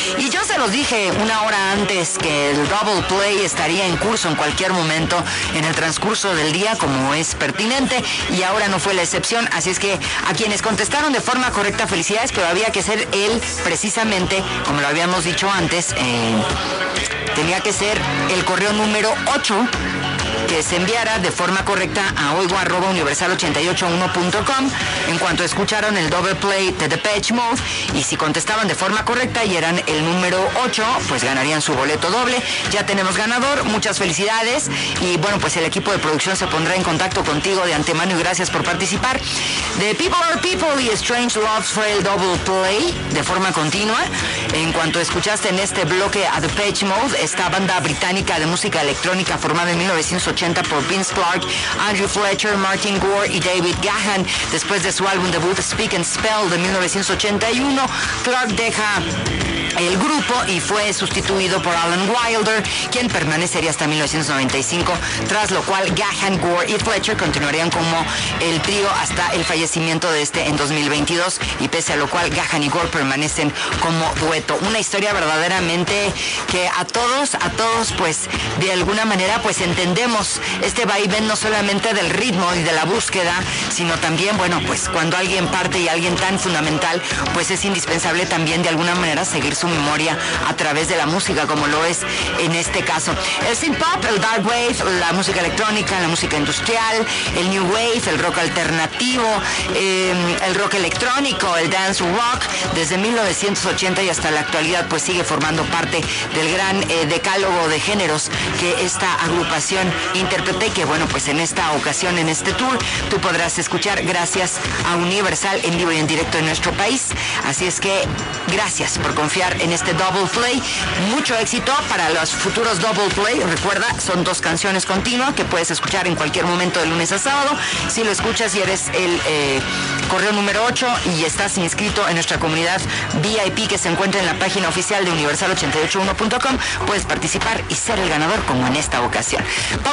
Y yo se los dije una hora antes que el Double Play estaría en curso en cualquier momento en el transcurso del día, como es pertinente, y ahora no fue la excepción. Así es que a quienes contestaron de forma correcta, felicidades, pero había que ser él precisamente, como lo habíamos dicho antes, tenía que ser el correo número 8 que se enviara de forma correcta a oigo@universal881.com en cuanto escucharon el Double Play de Depeche Mode, y si contestaban de forma correcta y eran el número 8, pues ganarían su boleto doble. Ya tenemos ganador, muchas felicidades, y bueno, pues el equipo de producción se pondrá en contacto contigo de antemano, y gracias por participar. De People Are People y Strange Loves fue el Double Play de forma continua. En cuanto escuchaste en este bloque a Depeche Mode, esta banda británica de música electrónica formada en 1980 por Vince Clarke, Andrew Fletcher, Martin Gore y David Gahan. Después de su álbum debut Speak and Spell de 1981, Clarke deja el grupo y fue sustituido por Alan Wilder, quien permanecería hasta 1995, tras lo cual Gahan, Gore y Fletcher continuarían como el trío hasta el fallecimiento de este en 2022, y pese a lo cual Gahan y Gore permanecen como dueto. Una historia verdaderamente que a todos pues de alguna manera pues entendemos este vaivén, no solamente del ritmo y de la búsqueda, sino también, bueno, pues cuando alguien parte y alguien tan fundamental, pues es indispensable también de alguna manera seguir su memoria a través de la música, como lo es en este caso. El synth pop, el dark wave, la música electrónica, la música industrial, el new wave, el rock alternativo, el rock electrónico, el dance rock, desde 1980 y hasta la actualidad, pues sigue formando parte del gran decálogo de géneros que esta agrupación interpreta, y que bueno, pues en esta ocasión, en este tour, tú podrás escuchar gracias a Universal en vivo y en directo en nuestro país. Así es que gracias por confiar en este Double Play. Mucho éxito para los futuros Double Play. Recuerda, son 2 canciones continuas que puedes escuchar en cualquier momento de lunes a sábado. Si lo escuchas y eres el correo número 8 y estás inscrito en nuestra comunidad VIP que se encuentra en la página oficial de universal881.com, puedes participar y ser el ganador como en esta ocasión.